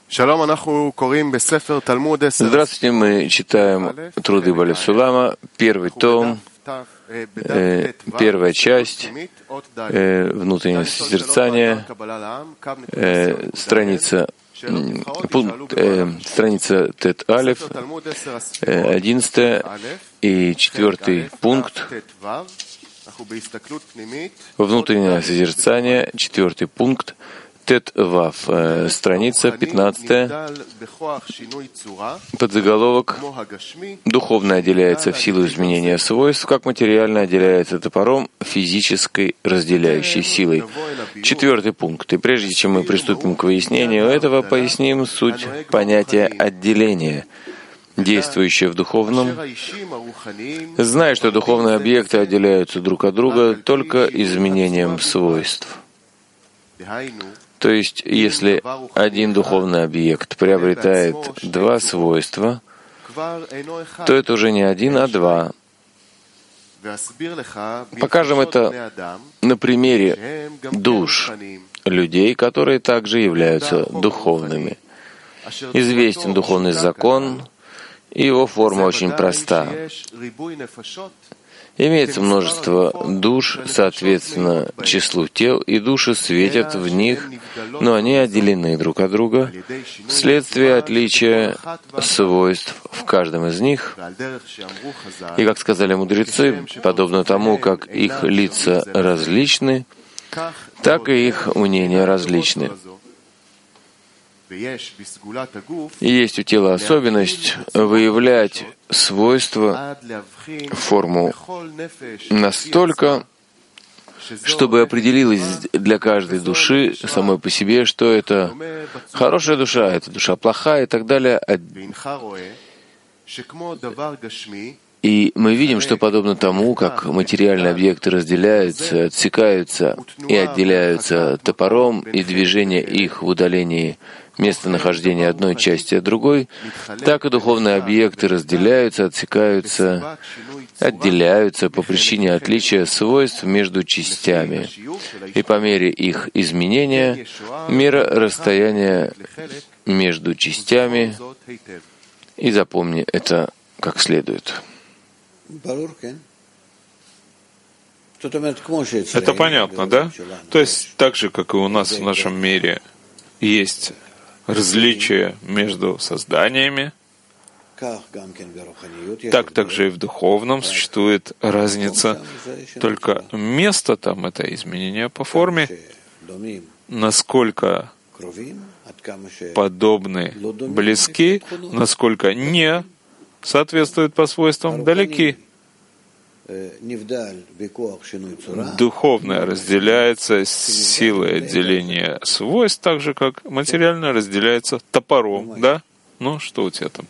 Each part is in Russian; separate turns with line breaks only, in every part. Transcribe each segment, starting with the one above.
Здравствуйте, мы читаем труды Бали Сулама, первый том, первая часть, внутреннее созерцание, страница Тет Алеф, 11 и 4 пункт, внутреннее созерцание, 4 пункт, Тет Вав, страница 15, подзаголовок «Духовное отделяется в силу изменения свойств, как материально отделяется топором физической разделяющей силой». 4 пункт. И прежде чем мы приступим к выяснению этого, поясним суть понятия отделения, действующее в духовном, зная, что духовные объекты отделяются друг от друга только изменением свойств. То есть, если один духовный объект приобретает два свойства, то это уже не один, а два. Покажем это на примере душ людей, которые также являются духовными. Известен духовный закон, и его форма очень проста. Имеется множество душ, соответственно, числу тел, и души светят в них, но они отделены друг от друга вследствие отличия свойств в каждом из них. И, как сказали мудрецы, подобно тому, как их лица различны, так и их мнения различны. И есть у тела особенность выявлять свойства, форму настолько, чтобы определилось для каждой души самой по себе, что это хорошая душа, это душа плохая и так далее. И мы видим, что подобно тому, как материальные объекты разделяются, отсекаются и отделяются топором, и движение их в удалении местонахождения одной части от другой, так и духовные объекты разделяются, отсекаются, отделяются по причине отличия свойств между частями. И по мере их изменения мера расстояния между частями, и запомни это как следует.
Это понятно, да? То есть так же, как и у нас в нашем мире есть различия между созданиями, так также и в духовном существует разница, только место там — это изменение по форме, насколько подобны, близки, насколько не соответствуют по свойствам, далеки. Духовное разделяется силой отделения свойств, так же, как материально разделяется топором, да? Ну, что у тебя там?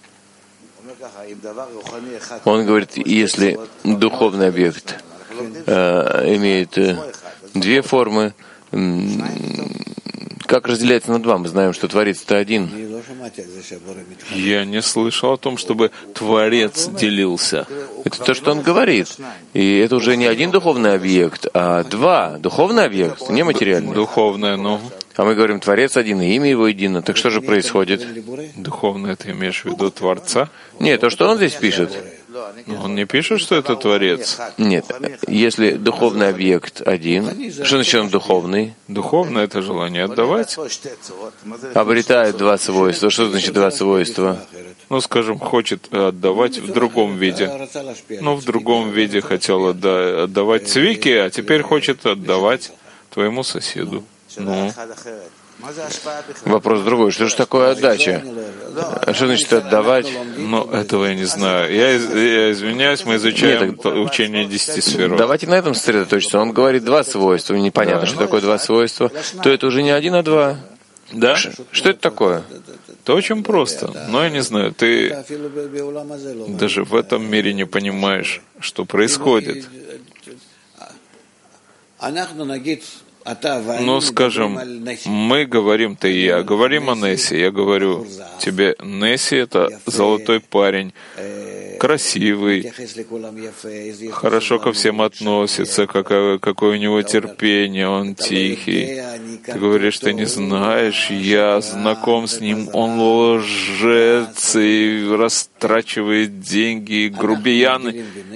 Он говорит, если духовный объект имеет две формы, как разделяется на два? Мы знаем, что Творец-то один.
Я не слышал о том, чтобы Творец делился.
Это то, что он говорит. И это уже не один духовный объект, а два. Духовный объект, не материальный.
Духовное, ну.
А мы говорим, Творец один, и имя его едино. Так что же происходит?
Духовное, ты имеешь в виду Творца?
Нет, то, что он здесь пишет.
Он не пишет, что это Творец?
Нет. Если духовный объект один, что значит он духовный?
Духовное — это желание отдавать.
Обретает два свойства. Что значит два свойства?
Ну, скажем, хочет отдавать в другом виде. Ну, в другом виде хотел отдавать Цвике, а теперь хочет отдавать твоему соседу. Ну.
Вопрос другой. Что же такое отдача? Что значит отдавать?
Ну, этого я не знаю. Я извиняюсь, мы изучаем учение 10 сфер.
Давайте на этом сосредоточиться. Он говорит два свойства. Непонятно, что такое два свойства. То это уже не один, а два.
Да?
Что это такое?
Это очень просто. Но я не знаю, ты даже в этом мире не понимаешь, что происходит. Ну, скажем, мы говорим, ты и я, говорим о Нессе. Я говорю тебе, Несси — это золотой парень, красивый, хорошо ко всем относится, какое у него терпение, он тихий. Ты говоришь, ты не знаешь, я знаком с ним, он лжец и растрачивает деньги, грубиян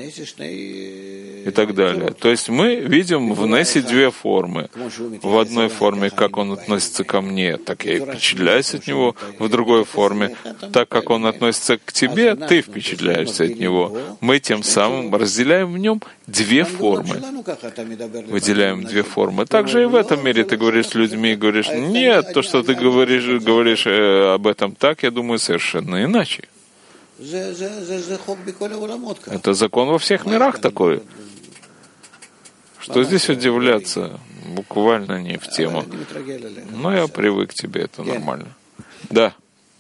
и так далее. То есть мы видим в Нессе две формы. В одной форме, как он относится ко мне, так я и впечатляюсь от него. В другой форме, так как он относится к тебе, ты впечатляешься от него. Мы тем самым разделяем в нем две формы. Выделяем две формы. Также и в этом мире ты говоришь с людьми, говоришь, нет, то, что ты говоришь об этом так, я думаю, совершенно иначе. Это закон во всех мирах такой. Что здесь удивляться? Буквально не в тему. Но я привык к тебе, это нормально. Да.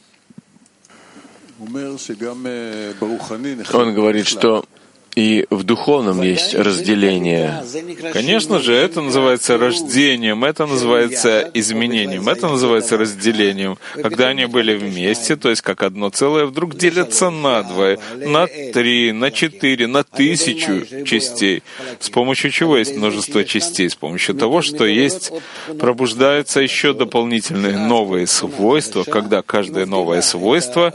Он говорит, что и в духовном есть разделение.
Конечно же, это называется рождением, это называется изменением, это называется разделением. Когда они были вместе, то есть как одно целое, вдруг делятся на два, на 3, на 4, на 1000 частей. С помощью чего есть множество частей? С помощью того, что есть, пробуждаются еще дополнительные новые свойства, когда каждое новое свойство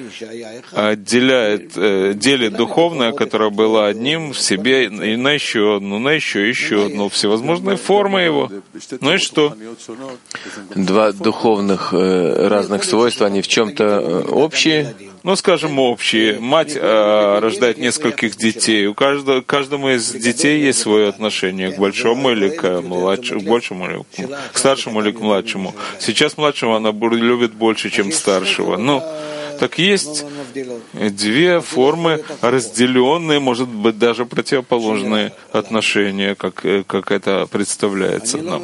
делит духовное, которое было одним в себе, и на еще одну, всевозможные формы его. Ну и что?
Два духовных разных свойства, они в чем-то общие?
Ну, скажем, общие. Мать рождает нескольких детей. У каждому из детей есть свое отношение к большому или к младшему, к большему или к старшему или к младшему. Сейчас младшего она любит больше, чем старшего. Ну, так есть две формы, разделенные, может быть, даже противоположные отношения, как это представляется нам.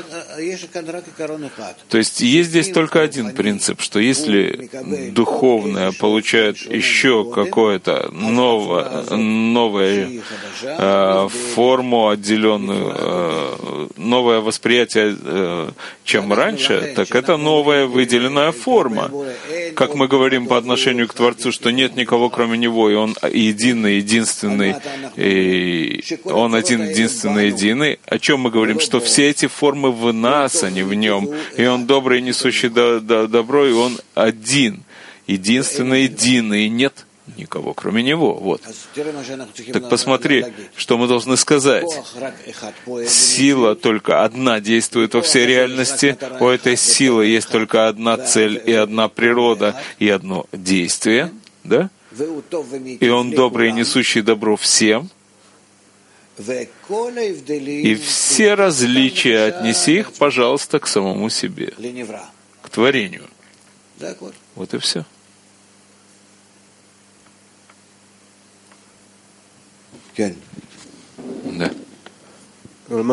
То есть есть здесь только один принцип, что если духовное получает еще какое-то новую форму отделенную, новое восприятие, чем раньше, так это новая выделенная форма. Как мы говорим по отношению к Творцу, что нет никого кроме Него, и Он единственный, и Он единый. О чем мы говорим? Что все эти формы в нас, а не в Нем. И Он добрый, несущий добро, и Он один, единственный, единый, и нет никого кроме Него. Вот. Так посмотри, что мы должны сказать. Сила только одна действует во всей реальности. У этой силы есть только одна цель и одна природа и одно действие. Да? И Он добрый и несущий добро всем. И все различия отнеси их, пожалуйста, к самому себе, к творению. Вот и все.
Да. То,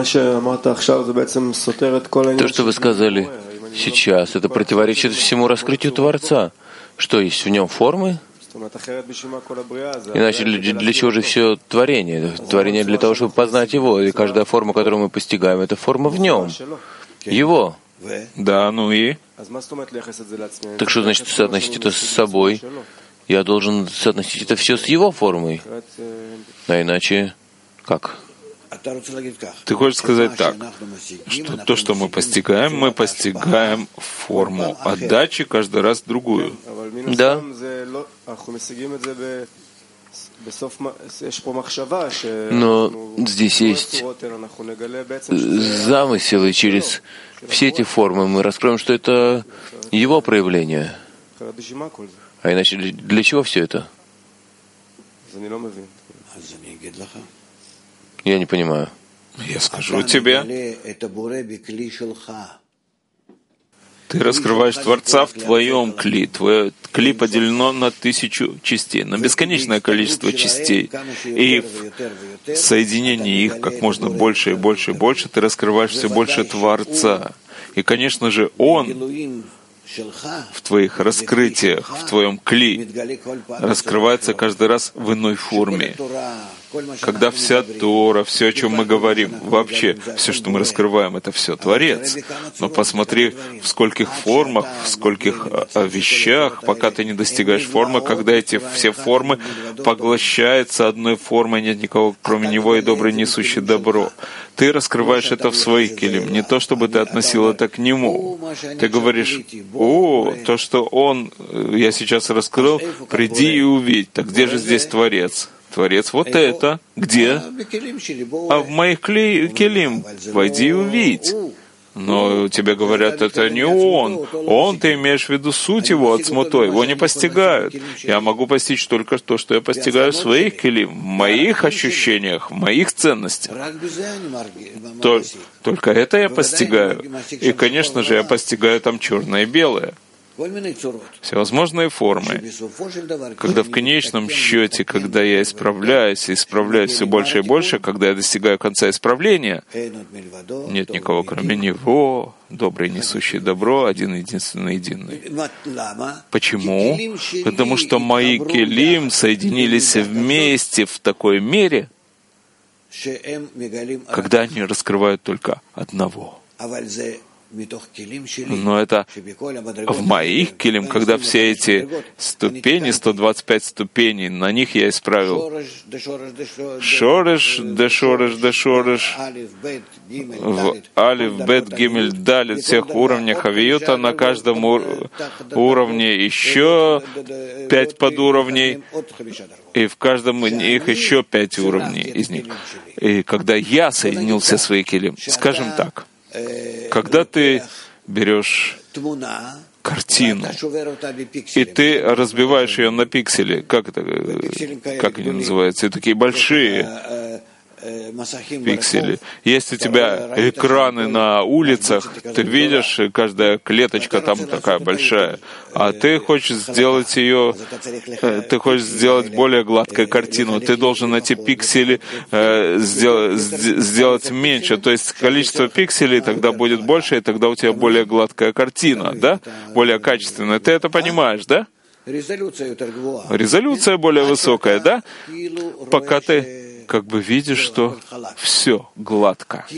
что вы сказали сейчас, это противоречит всему раскрытию Творца. Что есть в нем формы? Иначе для чего же все творение? Творение для того, чтобы познать Его. И каждая форма, которую мы постигаем, это форма в Нем. Его.
Да, ну и?
Так что значит соотносить это с собой? Я должен соотносить это все с Его формой. А иначе как?
Ты хочешь сказать так, что то, что мы постигаем форму отдачи каждый раз другую.
Да. Но здесь есть замысел, и через все эти формы мы раскроем, что это Его проявление. А иначе для чего все это? Я не понимаю.
Я скажу тебе. Ты раскрываешь Творца в твоем кли. Твое кли поделено на 1000 частей, на бесконечное количество частей. И в соединении их как можно больше и больше и больше ты раскрываешь все больше Творца. И, конечно же, Он в твоих раскрытиях, в твоем кли раскрывается каждый раз в иной форме. когда вся Тора, все, о чем мы говорим, вообще, все, что мы раскрываем, это все Творец. Но посмотри, в скольких формах, в скольких вещах, пока ты не достигаешь формы, когда эти все формы поглощаются одной формой, нет никого, кроме Него, и добрый, несущий добро. Ты раскрываешь это в своих келим, не то, чтобы ты относил это к Нему. Ты говоришь: «О, то, что Он, я сейчас раскрыл, приди и увидь». Так где же здесь Творец? Творец вот это. Где? А в моих келим. Войди и увидь. Но тебе говорят, это не он. Он, ты имеешь в виду суть его от смутой. Его не постигают. Я могу постичь только то, что я постигаю в своих келим, в моих ощущениях, в моих ценностях. Только это я постигаю. И, конечно же, я постигаю там черное и белое. Всевозможные формы. Когда в конечном счете, когда я исправляюсь, и исправляюсь все больше и больше, когда я достигаю конца исправления, нет никого, кроме Него, добрый, несущий добро, один, единственный, единый. Почему? Потому что мои келим соединились вместе в такой мере, когда они раскрывают только одного. Но это в моих келим, когда все эти ступени, 125 ступеней, на них я исправил шореш, дешореш, в алиф, бет, гимель, далит, всех уровнях авиюта, на каждом уровне еще 5 подуровней, и в каждом из них еще 5 уровней из них. И когда я соединил все свои келим, скажем так, когда ты берешь картину, и ты разбиваешь ее на пиксели, как они называются, и такие большие пиксели. Есть у тебя экраны на улицах, ты видишь, каждая клеточка там такая большая, а ты хочешь сделать ее, ты хочешь сделать более гладкую картину, ты должен эти пиксели сделать меньше, то есть количество пикселей тогда будет больше, и тогда у тебя более гладкая картина, да? Более качественная. Ты это понимаешь, да? Резолюция более высокая, да? Пока ты как бы видишь, что все гладко.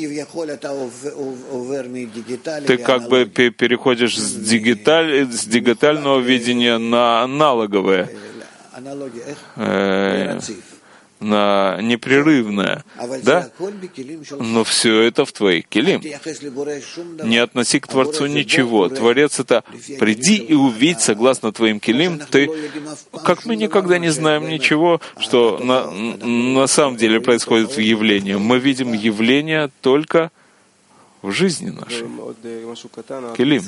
Ты как бы переходишь с дигитального видения на аналоговое, на непрерывное, да? Но все это в твоих келим. Не относи к Творцу ничего. Творец — это приди и увидь согласно твоим келим. Ты, как мы никогда не знаем ничего, что на самом деле происходит в явлении. Мы видим явление только в жизни нашей. Келим.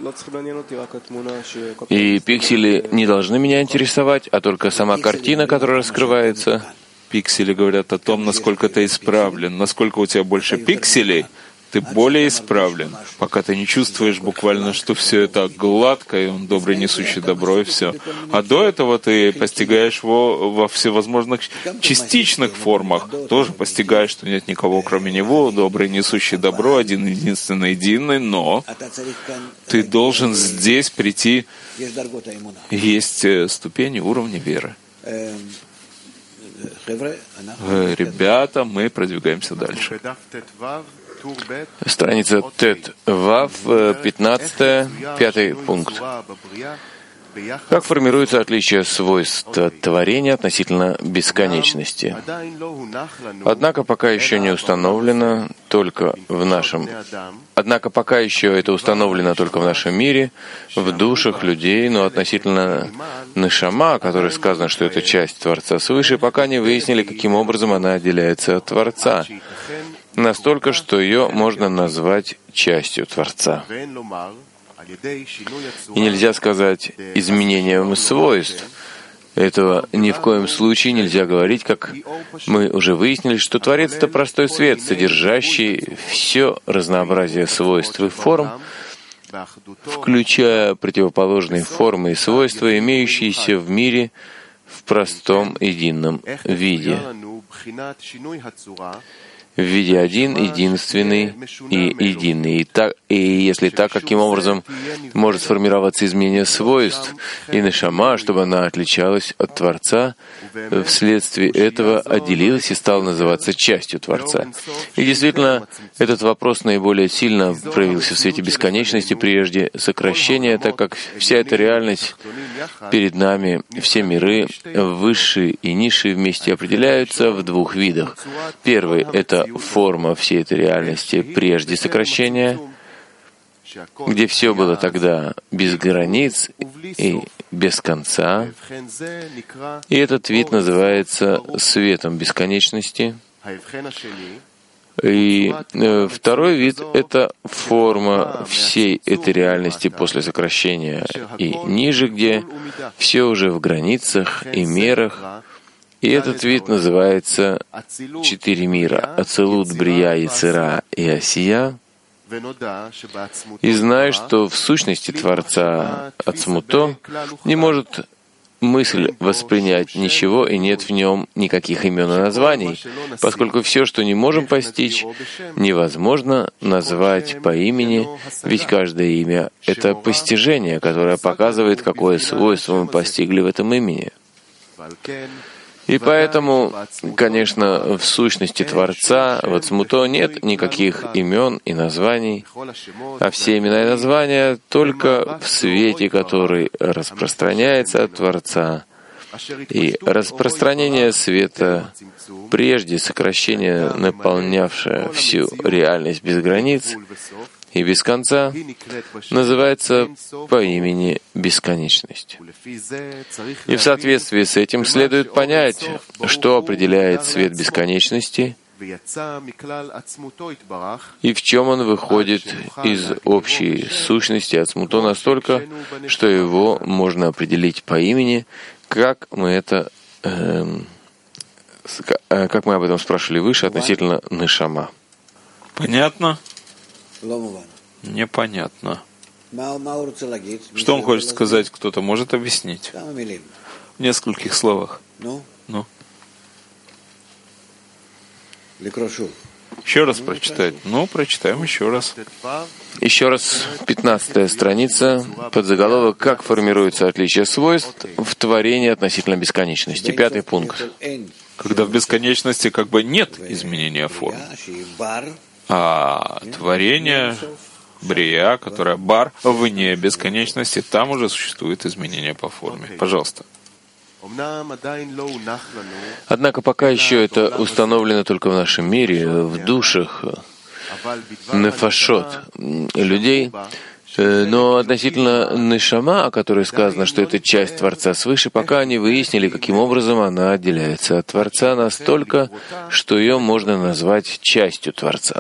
И пиксели не должны меня интересовать, а только сама картина, которая раскрывается.
Пиксели говорят о том, насколько ты исправлен. Насколько у тебя больше пикселей, ты более исправлен. Пока ты не чувствуешь буквально, что все это гладко, и Он добрый, несущий добро, и все. А до этого ты постигаешь его во всевозможных частичных формах. Тоже постигаешь, что нет никого, кроме Него, добрый, несущий добро, один, единственный, единый, но ты должен здесь прийти. Есть ступени уровня веры. Ребята, мы продвигаемся дальше.
Страница Тет Вав, 15, 5 пункт. Как формируется отличие свойств творения относительно бесконечности? Однако пока еще это установлено только в нашем мире, в душах людей, но относительно нешама, о которой сказано, что это часть Творца свыше, пока не выяснили, каким образом она отделяется от Творца, настолько, что ее можно назвать частью Творца. И нельзя сказать изменением свойств. Этого ни в коем случае нельзя говорить, как мы уже выяснили, что Творец — это простой свет, содержащий все разнообразие свойств и форм, включая противоположные формы и свойства, имеющиеся в мире в простом едином виде. в виде один, единственный и единый. И если так, каким образом может сформироваться изменение свойств и нешама, чтобы она отличалась от Творца, вследствие этого отделилась и стала называться частью Творца. И действительно, этот вопрос наиболее сильно проявился в свете бесконечности прежде сокращения, так как вся эта реальность перед нами, все миры, высшие и низшие вместе определяются в двух видах. Первый — это форма всей этой реальности прежде сокращения, где все было тогда без границ и без конца. И этот вид называется светом бесконечности. И второй вид — это форма всей этой реальности после сокращения и ниже, где все уже в границах и мерах. И этот вид называется четыре мира — Ацилут, Брия, Йецера и Асия. И знай, что в сущности Творца Ацмуто не может мысль воспринять ничего, и нет в нем никаких имен и названий, поскольку все, что не можем постичь, невозможно назвать по имени, ведь каждое имя — это постижение, которое показывает, какое свойство мы постигли в этом имени. И поэтому, конечно, в сущности Творца, в Ацмуто, нет никаких имен и названий, а все имена и названия только в свете, который распространяется от Творца. И распространение света, прежде сокращения, наполнявшее всю реальность без границ и без конца, называется по имени бесконечность. И в соответствии с этим следует понять, что определяет свет бесконечности и в чем он выходит из общей сущности Ацмуто настолько, что его можно определить по имени, как мы об этом спрашивали выше относительно нешама.
Понятно? Непонятно. Что он хочет сказать, кто-то может объяснить? В нескольких словах. Ну? Еще раз прочитать. Прочитаем еще раз.
Еще раз, 15-я страница, подзаголовок «Как формируется отличие свойств в творении относительно бесконечности». 5-й пункт.
Когда в бесконечности как бы нет изменения форм, а творение, брия, которая бар, вне бесконечности, там уже существует изменение по форме. Пожалуйста.
Однако пока еще это установлено только в нашем мире, в душах нефашот людей, но относительно нешама, о которой сказано, что это часть Творца свыше, пока не выяснили, каким образом она отделяется от Творца настолько, что ее можно назвать частью Творца.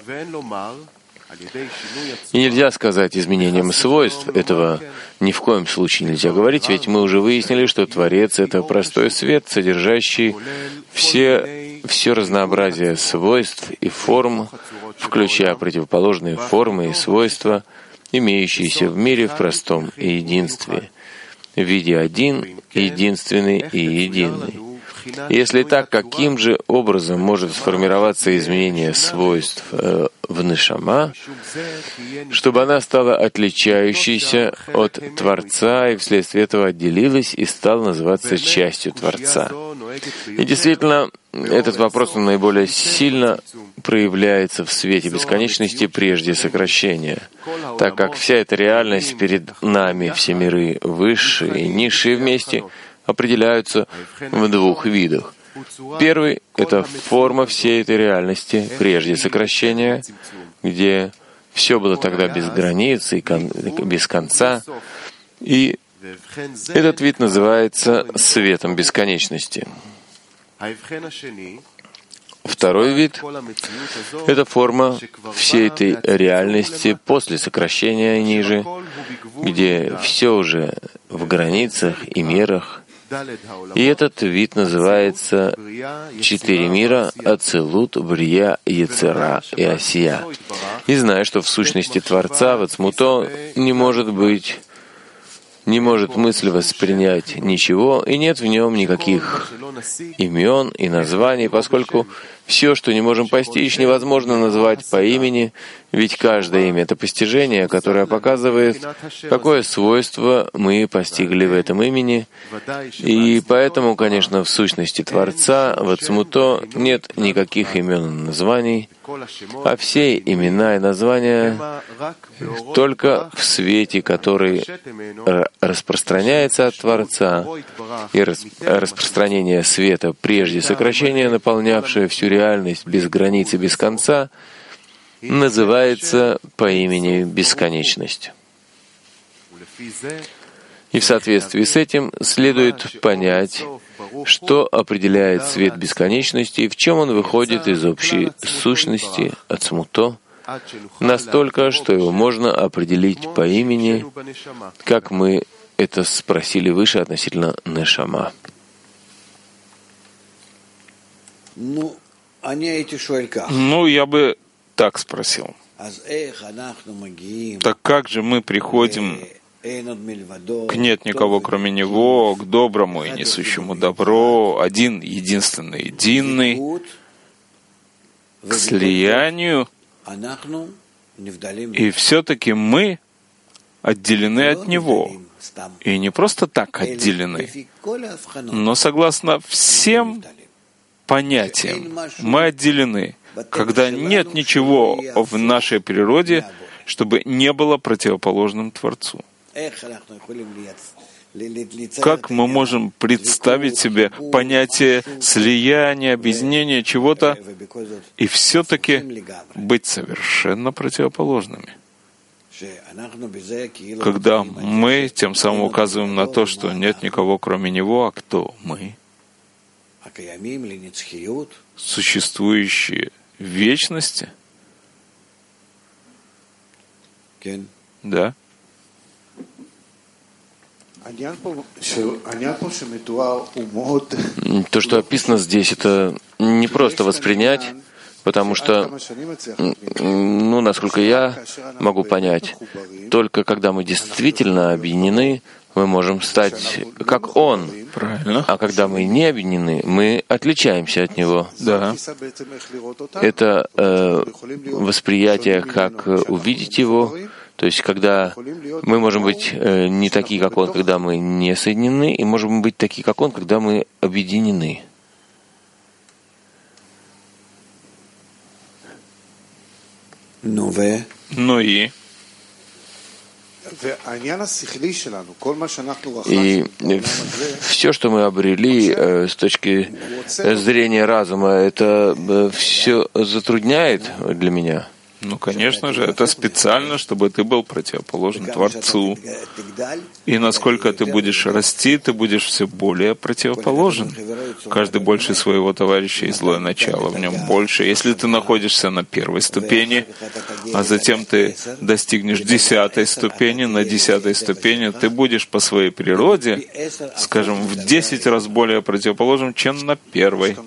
И нельзя сказать изменением свойств, этого ни в коем случае нельзя говорить, ведь мы уже выяснили, что Творец — это простой свет, содержащий все разнообразие свойств и форм, включая противоположные формы и свойства, имеющиеся в мире в простом и единстве, в виде один, единственный и единый. Если так, каким же образом может сформироваться изменение свойств в нешама, чтобы она стала отличающейся от Творца и вследствие этого отделилась и стала называться частью Творца? И действительно, этот вопрос наиболее сильно проявляется в свете бесконечности прежде сокращения, так как вся эта реальность перед нами, все миры высшие и низшие вместе, определяются в двух видах. Первый — это форма всей этой реальности, прежде сокращения, где все было тогда без границ и без конца, и этот вид называется светом бесконечности. Второй вид — это форма всей этой реальности после сокращения ниже, где все уже в границах и мерах. И этот вид называется четыре мира — Ацилут, Брия, Йецера и Асия. И зная, что в сущности Творца, в Ацмуто, не может быть не может мысль воспринять ничего, и нет в нем никаких имен и названий, поскольку все, что не можем постичь, невозможно назвать по имени, ведь каждое имя — это постижение, которое показывает, какое свойство мы постигли в этом имени, и поэтому, конечно, в сущности Творца, в Ацмуто, нет никаких имен и названий, а все имена и названия только в свете, который распространяется от Творца, и распространение света, прежде сокращения, наполнявшее всю реальность без границ и без конца, называется по имени Бесконечность. И в соответствии с этим следует понять, что определяет свет бесконечности и в чем он выходит из общей сущности Ацмуто, настолько, что его можно определить по имени, как мы это спросили выше относительно Нешама.
Я бы так спросил. Так как же мы приходим к нет никого, кроме Него, к доброму и несущему добро, один, единственный, единый, к слиянию, и все-таки мы отделены от Него. И не просто так отделены, но согласно всем понятиям мы отделены, когда нет ничего в нашей природе, чтобы не было противоположным Творцу. Как мы можем представить себе понятие слияния, объединения чего-то и все-таки быть совершенно противоположными? Когда мы тем самым указываем на то, что нет никого кроме Него, а кто мы? Существующие в вечности? Да.
То, что описано здесь, это не просто воспринять, потому что, насколько я могу понять, только когда мы действительно объединены, мы можем стать как Он.
Правильно.
А когда мы не объединены, мы отличаемся от Него.
Да.
Это восприятие, как увидеть Его. То есть, когда мы можем быть не такие, как Он, когда мы не соединены, и можем быть такие, как Он, когда мы объединены.
И
все, что мы обрели с точки зрения разума, это все затрудняет для меня.
Конечно же, это специально, чтобы ты был противоположен Творцу. И насколько ты будешь расти, ты будешь все более противоположен. Каждый больше своего товарища и злое начало в нем больше. Если ты находишься на первой ступени, а затем ты достигнешь 10-й ступени, на 10-й ступени ты будешь по своей природе, скажем, в 10 раз более противоположен, чем на первой.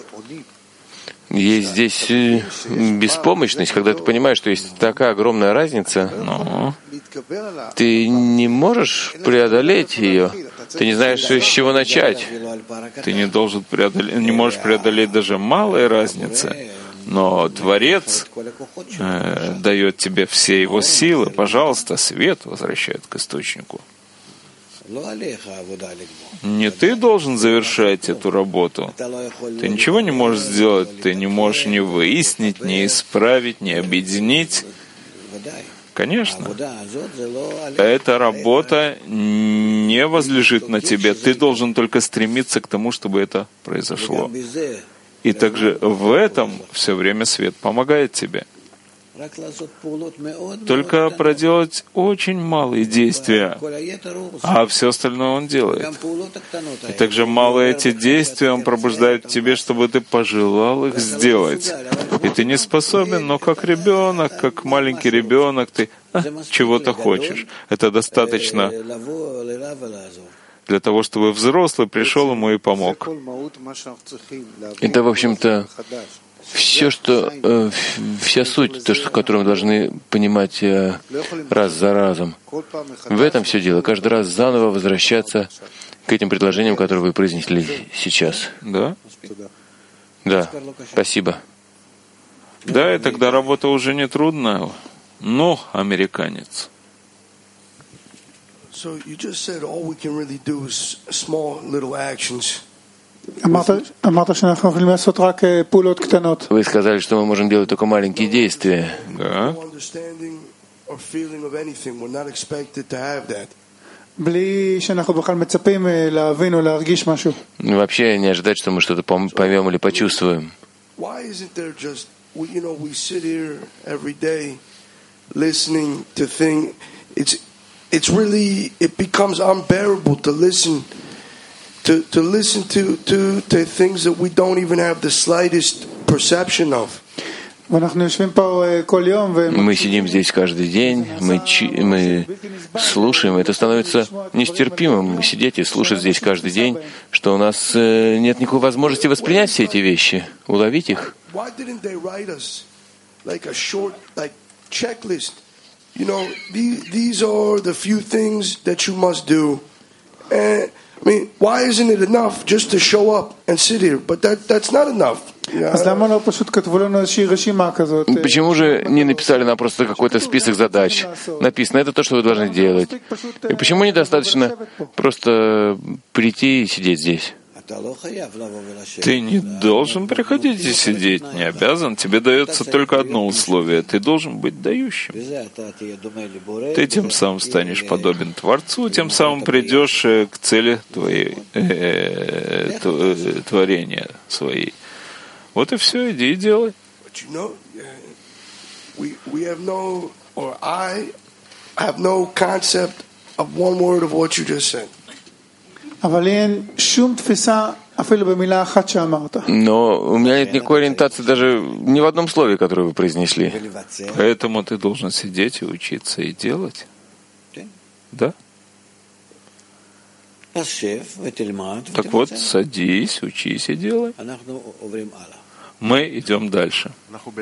Есть здесь беспомощность, когда ты понимаешь, что есть такая огромная разница, но ты не можешь преодолеть ее. Ты не знаешь, с чего начать.
Ты не можешь преодолеть даже малой разницы. Но Творец дает тебе все его силы. Пожалуйста, свет возвращает к источнику. Не ты должен завершать эту работу. Ты ничего не можешь сделать, ты не можешь ни выяснить, ни исправить, ни объединить. Конечно. Эта работа не возлежит на тебе. Ты должен только стремиться к тому, чтобы это произошло. И также в этом все время свет помогает тебе. Только проделать очень малые действия, а все остальное он делает. И также малые эти действия он пробуждает в тебе, чтобы ты пожелал их сделать. И ты не способен, но как ребенок, как маленький ребенок, ты чего-то хочешь. Это достаточно для того, чтобы взрослый пришел ему и помог.
Это, в общем-то, Все, вся суть, то, которую мы должны понимать раз за разом. В этом все дело. Каждый раз заново возвращаться к этим предложениям, которые вы произнесли сейчас.
Да?
Да. Спасибо.
Да, и тогда работа уже не трудная. Ну, американец.
Вы сказали, что мы можем делать только маленькие действия.
Да.
Вообще не ожидать, что мы что-то поймем или почувствуем.
It becomes unbearable to listen to things that we don't even have the slightest perception of.
Мы сидим здесь каждый день, мы слушаем, это становится нестерпимым, сидеть и слушать здесь каждый день, что у нас нет никакой возможности воспринять все эти вещи, уловить их.
You know, these are the few things that you must do. And I mean, why isn't it enough just to show up and sit here? But that's not enough.
Почему же не написали нам просто какой-то список задач? Написано, это то, что вы должны делать. И почему недостаточно просто прийти и сидеть здесь?
Ты не должен приходить и сидеть, не обязан. Тебе дается только одно условие. Ты должен быть дающим. Ты тем самым станешь подобен Творцу, тем самым придешь к цели твоей, творения своей. Вот и все, иди и делай.
Но у меня нет никакой ориентации даже ни в одном слове, которое вы произнесли.
Поэтому ты должен сидеть и учиться и делать. Да? Так вот, садись, учись и делай. Мы идем дальше.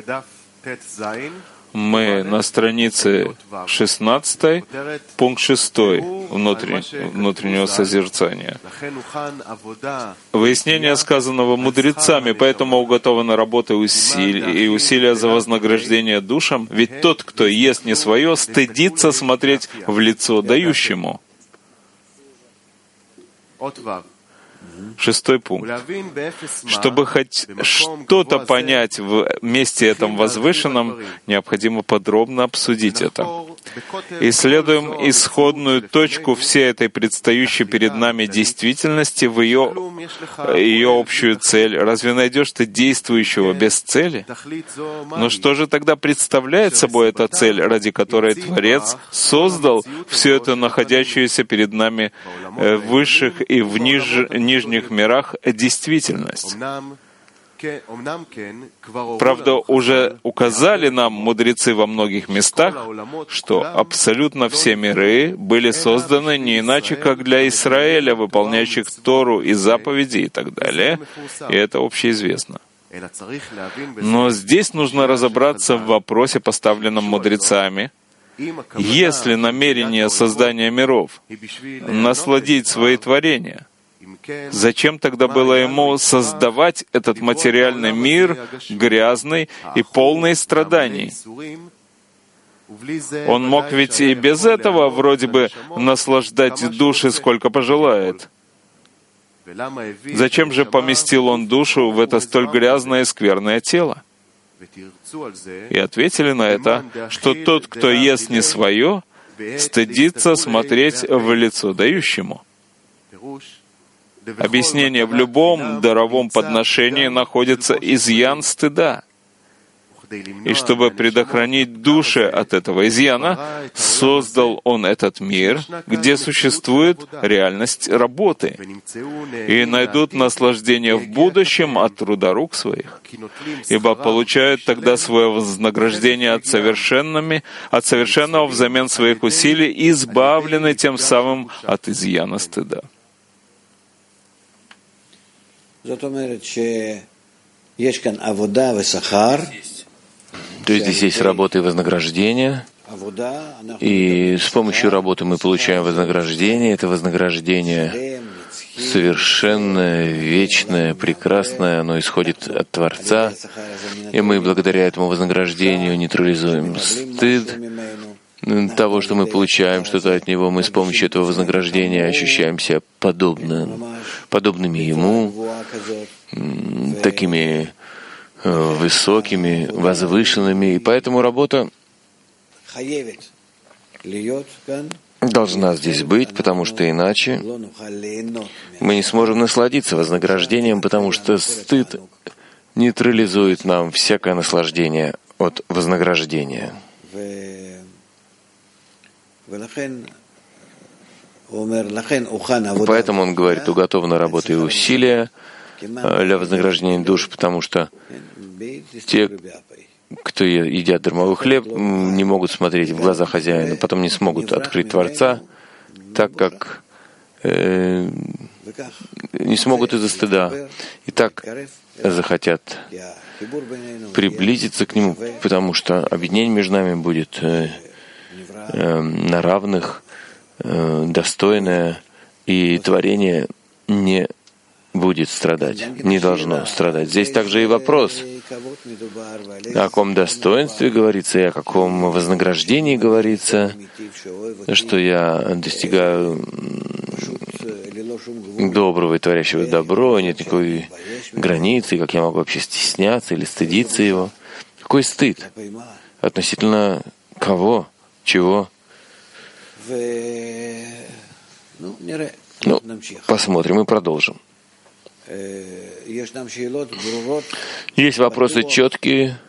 Мы на странице 16, пункт 6 внутреннего созерцания. Выяснение сказанного мудрецами, поэтому уготована работа и усилия за вознаграждение душам, ведь тот, кто ест не свое, стыдится смотреть в лицо дающему. 6 пункт. Чтобы хоть что-то понять в месте этом возвышенном, необходимо подробно обсудить это. Исследуем исходную точку всей этой предстающей перед нами действительности в ее общую цель. Разве найдешь ты действующего без цели? Но что же тогда представляет собой эта цель, ради которой Творец создал все это находящееся перед нами в высших и в нижних мирах действительность? Правда, уже указали нам мудрецы во многих местах, что абсолютно все миры были созданы не иначе, как для Израиля, выполняющих Тору и заповеди и так далее, и это общеизвестно. Но здесь нужно разобраться в вопросе, поставленном мудрецами. Если намерение создания миров — насладить свои творения, зачем тогда было ему создавать этот материальный мир, грязный и полный страданий? Он мог ведь и без этого вроде бы наслаждать души сколько пожелает. Зачем же поместил он душу в это столь грязное и скверное тело? И ответили на это, что тот, кто ест не свое, стыдится смотреть в лицо дающему. Объяснение: в любом даровом подношении находится изъян стыда. И чтобы предохранить души от этого изъяна, создал он этот мир, где существует реальность работы, и найдут наслаждение в будущем от труда рук своих, ибо получают тогда свое вознаграждение от совершенного взамен своих усилий, избавлены тем самым от изъяна стыда.
То есть здесь есть работа и вознаграждение, и с помощью работы мы получаем вознаграждение. Это вознаграждение совершенное, вечное, прекрасное, оно исходит от Творца, и мы благодаря этому вознаграждению нейтрализуем стыд того, что мы получаем что-то от Него. Мы с помощью этого вознаграждения ощущаем себя подобными Ему, такими высокими, возвышенными, и поэтому работа должна здесь быть, потому что иначе мы не сможем насладиться вознаграждением, потому что стыд нейтрализует нам всякое наслаждение от вознаграждения. Поэтому он говорит, уготована работа и усилия для вознаграждения душ, потому что те, кто едят дармовый хлеб, не могут смотреть в глаза хозяина, потом не смогут открыть Творца, так как не смогут из-за стыда. И так захотят приблизиться к Нему, потому что объединение между нами будет на равных, достойное, и творение не будет страдать, не должно страдать. Здесь также и вопрос, о каком достоинстве говорится и о каком вознаграждении говорится, что я достигаю доброго и творящего добро, нет никакой границы, как я могу вообще стесняться или стыдиться его. Какой стыд? Относительно кого? Чего? Посмотрим и продолжим. Есть вопросы четкие.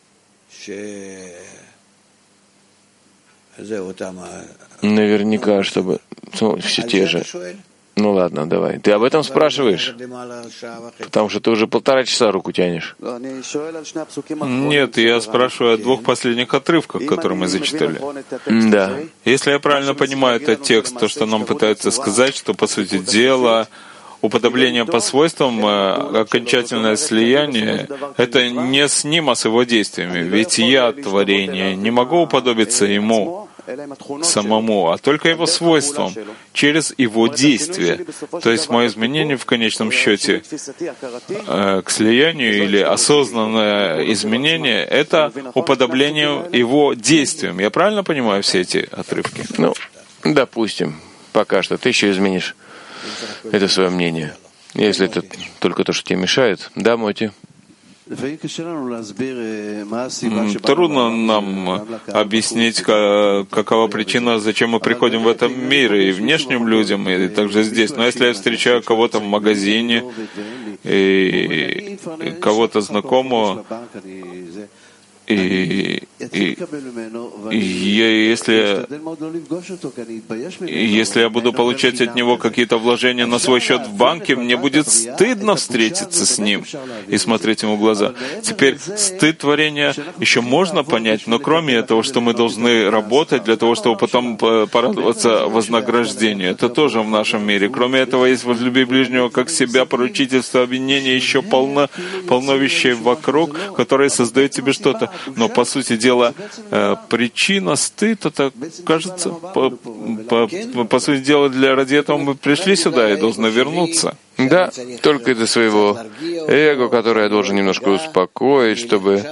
Наверняка, чтобы... все те же. Ну ладно, давай. Ты об этом спрашиваешь? Потому что ты уже 1,5 часа руку тянешь.
Нет, я спрашиваю о 2 последних отрывках, которые мы зачитали.
Да.
Если я правильно понимаю этот текст, то, что нам пытаются сказать, что, по сути дела, уподобление по свойствам, окончательное слияние, это не с ним, а с его действиями. Ведь я, творение, не могу уподобиться ему самому, а только его свойствам, через его действия. То есть мое изменение в конечном счете к слиянию или осознанное изменение — это уподобление его действиям. Я правильно понимаю все эти отрывки?
Ну, допустим, пока что ты еще изменишь это свое мнение. Если это только то, что тебе мешает. Да, Моти?
Трудно нам объяснить, какова причина, зачем мы приходим в этом мир, и внешним людям, и также здесь. Но если я встречаю кого-то в магазине, и кого-то знакомого, и если я буду получать от него какие-то вложения на свой счет в банке, мне будет стыдно встретиться с ним и смотреть ему в глаза. Теперь стыд творения еще можно понять, но кроме этого, что мы должны работать для того, чтобы потом порадоваться вознаграждению, это тоже в нашем мире. Кроме этого, есть возлюби ближнего как себя, поручительство, обвинение, еще полно вещей вокруг, которые создают тебе что-то. Но, по сути дела, причина стыд, это, кажется, по сути дела, ради этого мы пришли сюда и должны вернуться.
Да, только из-за своего эго, которое я должен немножко успокоить, чтобы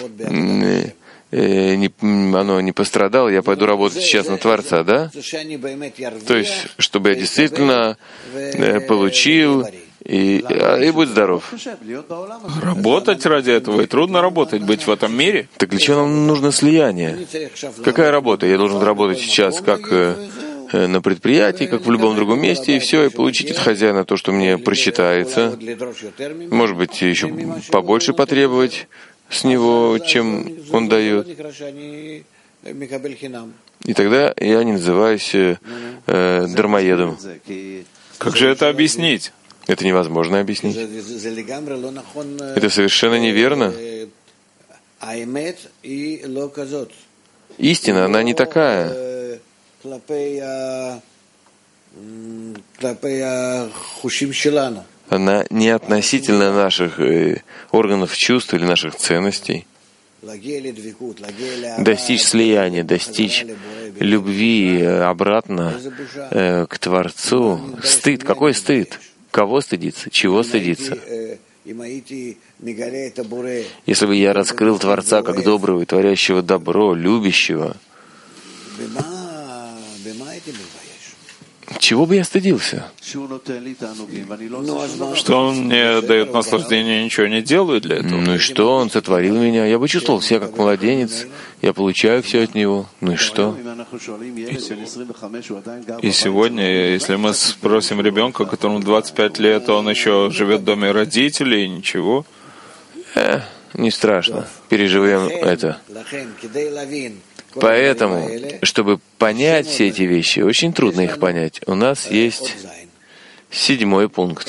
оно не пострадало, я пойду работать сейчас на Творца, да? То есть, чтобы я действительно получил и будь здоров.
Работать ради этого, и трудно работать, быть в этом мире.
Так для чего нам нужно слияние? Какая работа? Я должен работать сейчас как на предприятии, как в любом другом месте, и все, и получить от хозяина то, что мне просчитается. Может быть, еще побольше потребовать с него, чем он дает. И тогда я не называюсь дармоедом.
Как же это объяснить?
Это невозможно объяснить. Это совершенно неверно. Истина, она не такая. она не относительно наших органов чувств или наших ценностей. Достичь слияния, достичь любви обратно к Творцу. Стыд. Какой стыд? Кого стыдиться? Чего стыдиться? Если бы я раскрыл Творца как доброго и творящего добро, любящего, чего бы я стыдился?
Что он мне дает наслаждение, ничего не делаю для этого.
Ну и что? Он сотворил меня. Я бы чувствовал себя как младенец. Я получаю все от него. Ну и что?
И сегодня, если мы спросим ребенка, которому 25 лет, он еще живет в доме родителей, ничего.
Не страшно. Переживем это. Поэтому, чтобы понять все эти вещи, очень трудно их понять. У нас есть 7 пункт.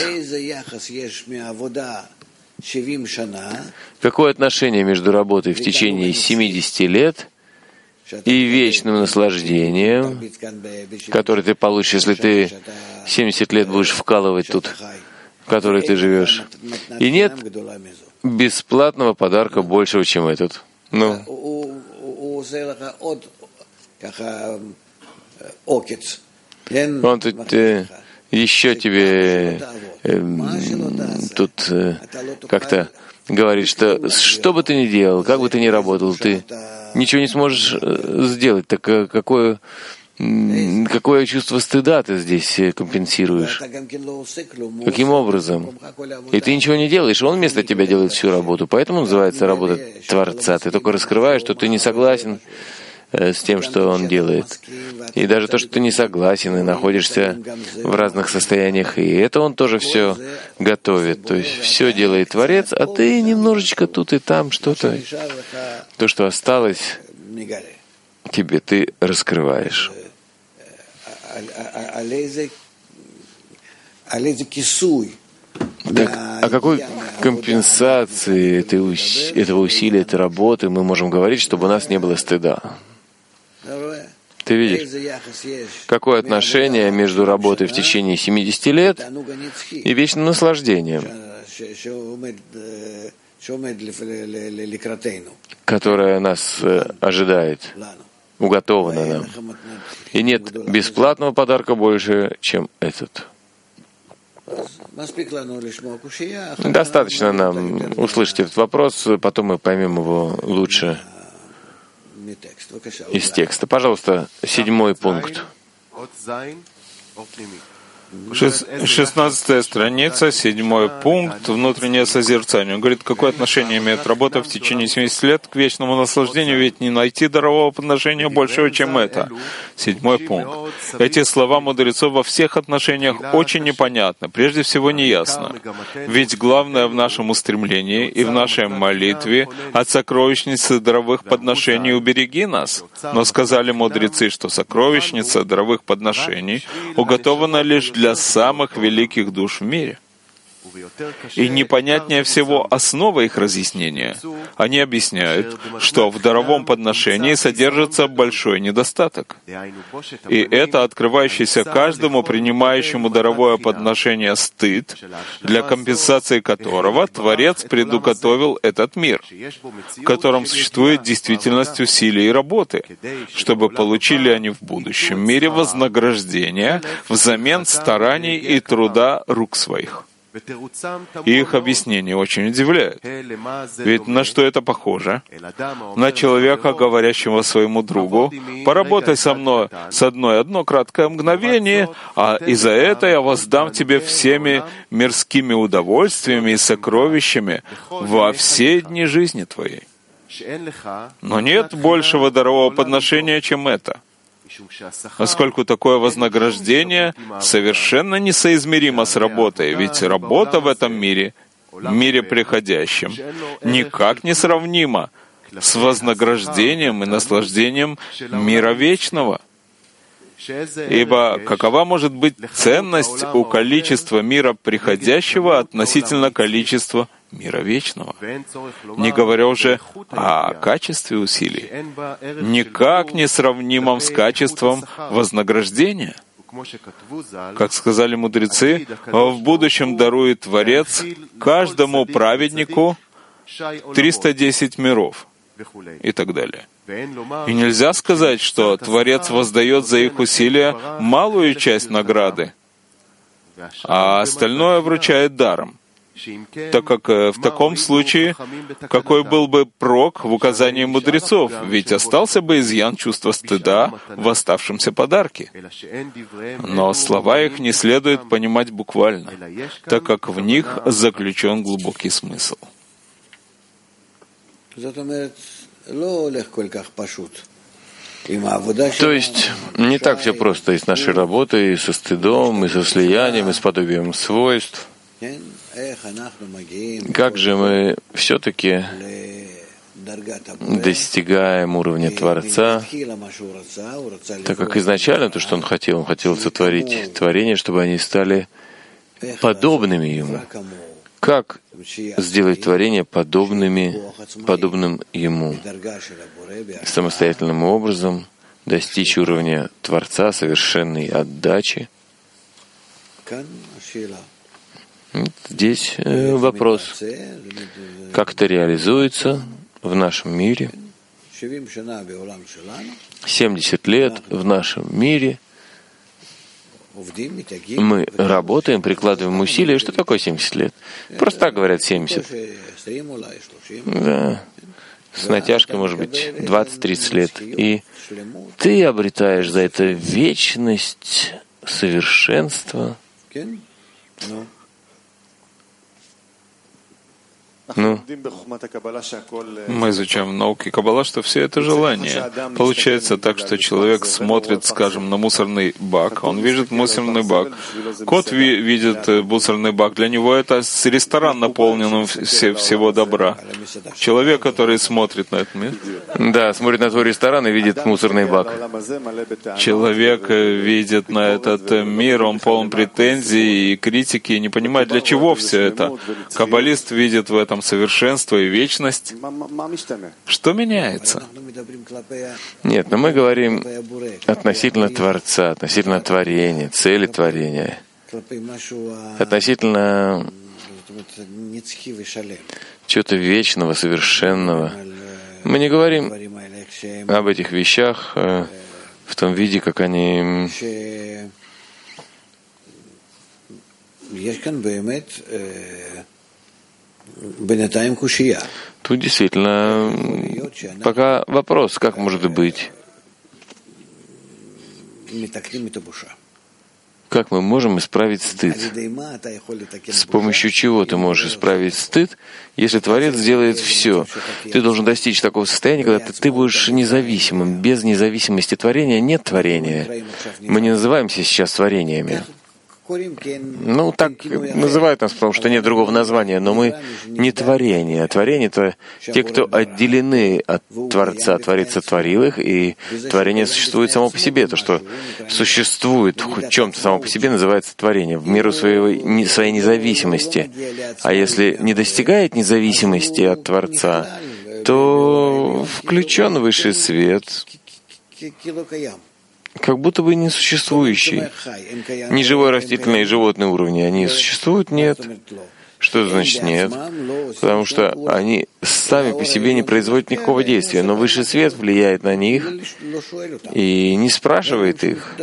Какое отношение между работой в течение 70 лет и вечным наслаждением, которое ты получишь, если ты 70 лет будешь вкалывать тут, в которой ты живешь? И нет бесплатного подарка большего, чем этот. Ну. Он тут еще тебе тут как-то говорит, что бы ты ни делал, как бы ты ни работал, ты ничего не сможешь сделать. Так какое чувство стыда ты здесь компенсируешь? Каким образом? И ты ничего не делаешь, он вместо тебя делает всю работу. Поэтому называется работа Творца. Ты только раскрываешь, что ты не согласен с тем, что он делает. И даже то, что ты не согласен и находишься в разных состояниях, и это он тоже все готовит. То есть все делает Творец, а ты немножечко тут и там что-то. То, что осталось тебе, ты раскрываешь. Так, о какой компенсации этого усилия, этой работы мы можем говорить, чтобы у нас не было стыда? Ты видишь, какое отношение между работой в течение 70 лет и вечным наслаждением, которое нас ожидает, уготовано нам. И нет бесплатного подарка больше, чем этот. Достаточно нам услышать этот вопрос, потом мы поймем его лучше из текста. Пожалуйста, 7 пункт.
16-я страница, 7 пункт, внутреннее созерцание. Он говорит, какое отношение имеет работа в течение 70 лет к вечному наслаждению, ведь не найти дарового подношения большего, чем это. 7 пункт. Эти слова мудрецов во всех отношениях очень непонятны, прежде всего неясно. Ведь главное в нашем устремлении и в нашей молитве от сокровищницы даровых подношений убереги нас. Но сказали мудрецы, что сокровищница даровых подношений уготована лишь для самых великих душ в мире. И непонятнее всего основа их разъяснения. Они объясняют, что в даровом подношении содержится большой недостаток. И это открывающийся каждому принимающему даровое подношение стыд, для компенсации которого Творец предуготовил этот мир, в котором существует действительность усилий и работы, чтобы получили они в будущем мире вознаграждение взамен стараний и труда рук своих. И их объяснение очень удивляет. Ведь на что это похоже? На человека, говорящего своему другу: «Поработай со мной одно краткое мгновение, а и за это я воздам тебе всеми мирскими удовольствиями и сокровищами во все дни жизни твоей». Но нет большего дарового подношения, чем это. Поскольку такое вознаграждение совершенно несоизмеримо с работой, ведь работа в этом мире приходящем, никак не сравнима с вознаграждением и наслаждением мира вечного. Ибо какова может быть ценность у количества мира приходящего относительно количества мира вечного? Не говоря уже о качестве усилий, никак не сравнимом с качеством вознаграждения. Как сказали мудрецы, в будущем дарует Творец каждому праведнику 310 миров и так далее. И нельзя сказать, что Творец воздает за их усилия малую часть награды, а остальное вручает даром. Так как в таком случае, какой был бы прок в указании мудрецов? Ведь остался бы изъян чувства стыда в оставшемся подарке. Но слова их не следует понимать буквально, так как в них заключен глубокий смысл.
То есть не так все просто и с нашей работой, и со стыдом, и со слиянием, и с подобием свойств. Как же мы все-таки достигаем уровня Творца, так как изначально то, что Он хотел сотворить творение, чтобы они стали подобными Ему. Как сделать творение подобным Ему? Самостоятельным образом достичь уровня Творца, совершенной отдачи. Здесь вопрос, как это реализуется в нашем мире. 70 лет в нашем мире мы работаем, прикладываем усилия. Что такое 70 лет? Просто так говорят 70. Да. С натяжкой, может быть, 20-30 лет. И ты обретаешь за это вечность, совершенство.
Мы изучаем в науке Каббала, что все это желание. Получается так, что человек смотрит, скажем, на мусорный бак, он видит мусорный бак. Кот видит мусорный бак, для него это ресторан, наполненный всего добра. Человек, который смотрит на этот мир.
Да, смотрит на твой ресторан и видит мусорный бак.
Человек видит на этот мир, он полон претензий и критики, и не понимает, для чего все это. Каббалист видит в этом совершенство и вечность. Что меняется?
Нет, но мы говорим относительно Творца, относительно творения, цели творения, относительно чего-то вечного, совершенного. Мы не говорим об этих вещах в том виде, как они... Тут действительно пока вопрос, как может быть, как мы можем исправить стыд? С помощью чего ты можешь исправить стыд, если Творец делает все? Ты должен достичь такого состояния, когда ты будешь независимым. Без независимости творения нет творения. Мы не называемся сейчас творениями. Ну, так называют нас, потому что нет другого названия, но мы не творение. Творение — это те, кто отделены от Творца. Творец сотворил их, и творение существует само по себе. То, что существует в чем-то само по себе, называется творение, в меру своей независимости. А если не достигает независимости от Творца, то включен высший свет, как будто бы несуществующий. Неживой, растительный и животный уровни, они существуют? Нет. Что это значит нет? Потому что они сами по себе не производят никакого действия, но высший свет влияет на них и не спрашивает их.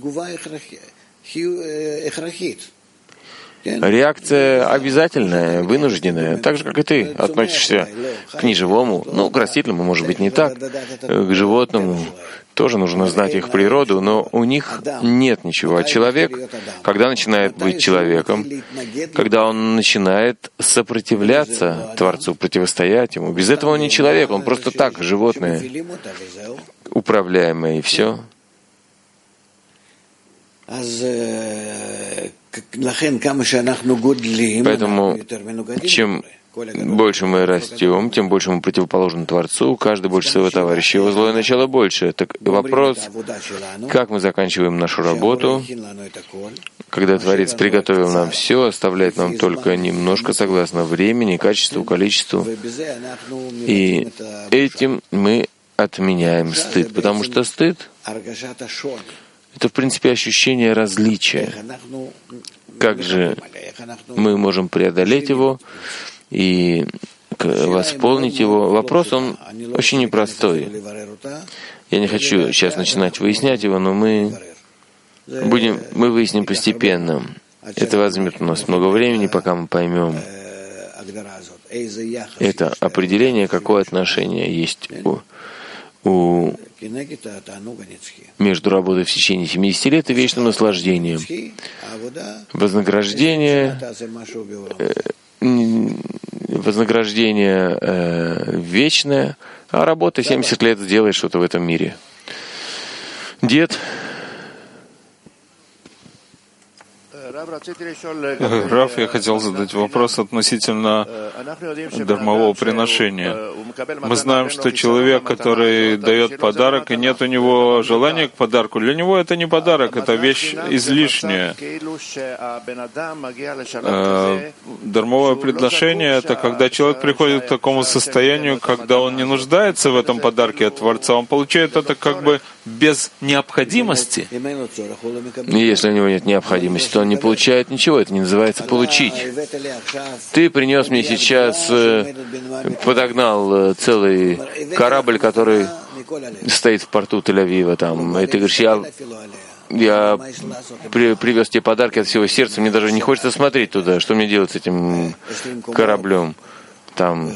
Реакция обязательная, вынужденная, так же, как и ты относишься к неживому, к растительному, может быть, не так, к животному. Тоже нужно знать их природу, но у них нет ничего. А человек, когда начинает быть человеком, когда он начинает сопротивляться Творцу, противостоять Ему, без этого он не человек, он просто так, животное, управляемое, и все. Поэтому, чем больше мы растем, тем больше мы противоположны Творцу, каждый больше своего товарища. Его злое начало больше. Так вопрос, как мы заканчиваем нашу работу, когда Творец приготовил нам все, оставляет нам только немножко согласно времени, качеству, количеству. И этим мы отменяем стыд, потому что стыд — это, в принципе, ощущение различия. Как же мы можем преодолеть его и восполнить его? Вопрос, он очень непростой. Я не хочу сейчас начинать выяснять его, но мы выясним постепенно. Это возьмет у нас много времени, пока мы поймем это определение, какое отношение есть между работой в течение 70 лет и вечным наслаждением. Вознаграждение вечное, а работа 70 лет сделает что-то в этом мире. Дед.
Раф, я хотел задать вопрос относительно дармового приношения. Мы знаем, что человек, который дает подарок, и нет у него желания к подарку, для него это не подарок, это вещь излишняя. Дармовое приношение — это когда человек приходит к такому состоянию, когда он не нуждается в этом подарке от Творца, он получает это как бы без необходимости.
Если у него нет необходимости, то он не получает ничего. Это не называется получить. Ты принес мне сейчас, подогнал целый корабль, который стоит в порту Тель-Авива, там, и ты говоришь, я привез тебе подарки от всего сердца, мне даже не хочется смотреть туда, что мне делать с этим кораблем. Там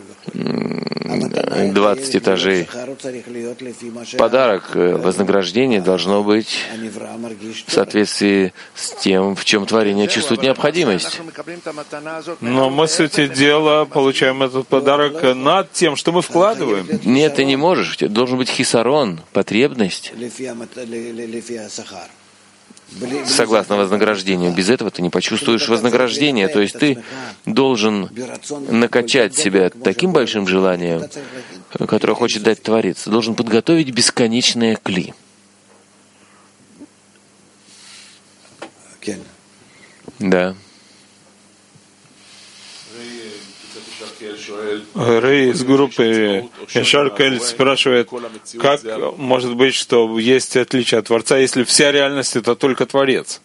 20 этажей. Подарок, вознаграждение должно быть в соответствии с тем, в чем творение чувствует необходимость.
Но мы, сути дела, получаем этот подарок над тем, что мы вкладываем.
Нет, ты не можешь. Это должен быть хисарон, потребность. Согласно вознаграждению. Без этого ты не почувствуешь вознаграждение. То есть ты должен накачать себя таким большим желанием, которое хочет дать Творец. Ты должен подготовить бесконечное кли. Да.
Рэй из группы Яшар Кель спрашивает, как может быть, что есть отличие от Творца, если вся реальность — это только Творец?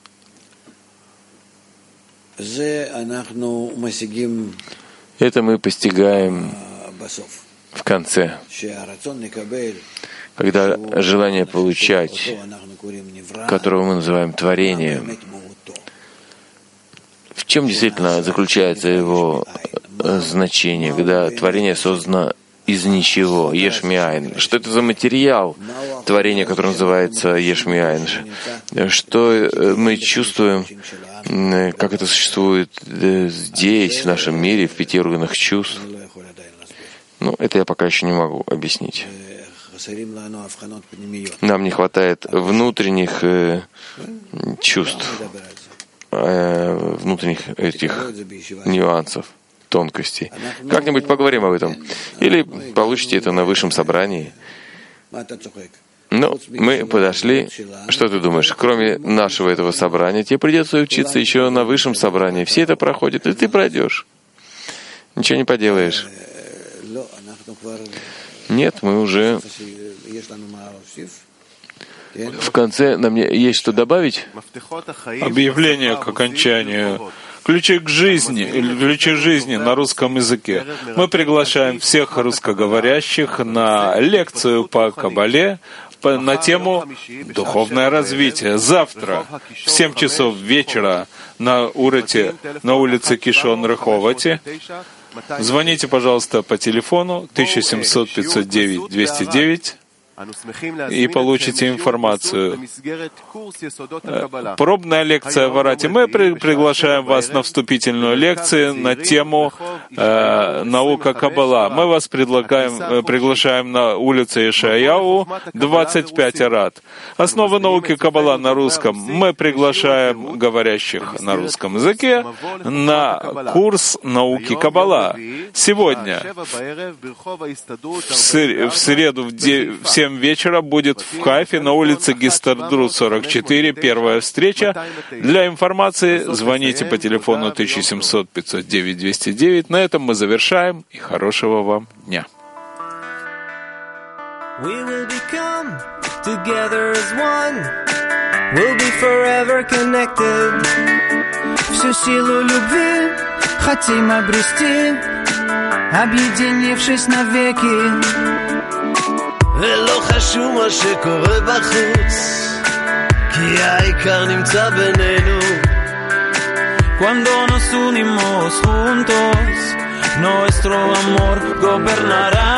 Это мы постигаем в конце, когда желание получать, которого мы называем творением, в чем действительно заключается его значение, когда творение создано из ничего, еш-ми-айн. Что это за материал творения, которое называется еш-ми-айн? Что мы чувствуем, как это существует здесь, в нашем мире, в 5 органах чувств? Ну, это я пока еще не могу объяснить. Нам не хватает внутренних чувств, внутренних этих нюансов, тонкостей. Как-нибудь поговорим об этом. Или получите это на высшем собрании. Но мы подошли. Что ты думаешь? Кроме нашего этого собрания, тебе придется учиться еще на высшем собрании. Все это проходят, и ты пройдешь. Ничего не поделаешь. Нет, мы уже... В конце нам есть что добавить?
Объявление к окончанию. Ключи к жизни на русском языке. Мы приглашаем всех русскоговорящих на лекцию по Кабале на тему «Духовное развитие». Завтра в 7 часов вечера на улице Кишон-Реховати. Звоните, пожалуйста, по телефону 1700-509-209 и получите информацию. Пробная лекция в Арате. Мы приглашаем вас на вступительную лекцию на тему наука Каббала. Мы вас приглашаем на улице Ешаяу, 25 Арат. Основы науки Каббала на русском. Мы приглашаем говорящих на русском языке на курс науки Каббала. Сегодня, в среду, в 7 вечера будет в Хайфе на улице Гистардрут 44 первая встреча. Для информации звоните по телефону 1700-509-209. На этом мы завершаем. И хорошего вам дня. We will become together as one.
We'll be forever connected. Всю силу любви хотим обрести, объединившись навеки.
ולא חשוב מה שקורה בחוץ, כי העיקר נמצא בינינו.
Cuando nos unimos juntos, nuestro amor gobernará.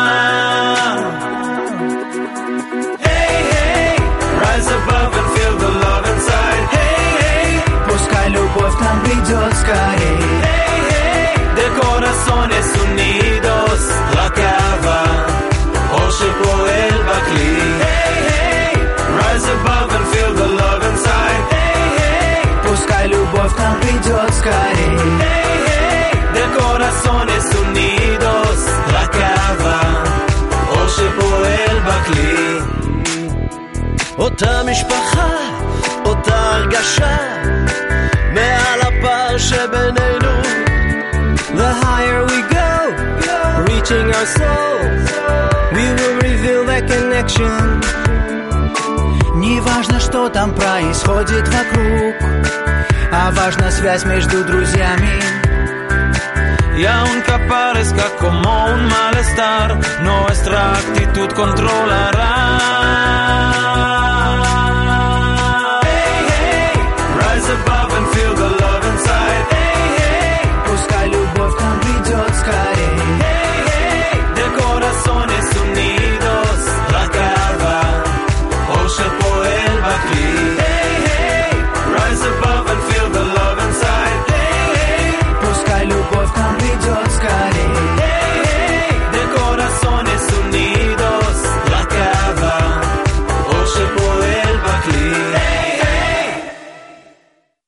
Hey, hey, rise above and feel the love inside. Hey, hey, пускай любовь к нам придет скорей. Hey, hey, de corazones unidos, la cava, Oshe poel bakli. Hey, hey, rise above and feel the love inside. Hey, hey, пускай любовь к нам придет скорей. Hey, hey, de corazones unidos, la cava, Oshe poel bakli.
אותה משפחה, אותה הרגשה, מעל הפער שבינינו.
The higher we go, reaching our soul, we will reveal that connection. Не важно, что там происходит вокруг, а важна связь между друзьями. Y aunque parezca como un malestar, nuestra actitud controlará.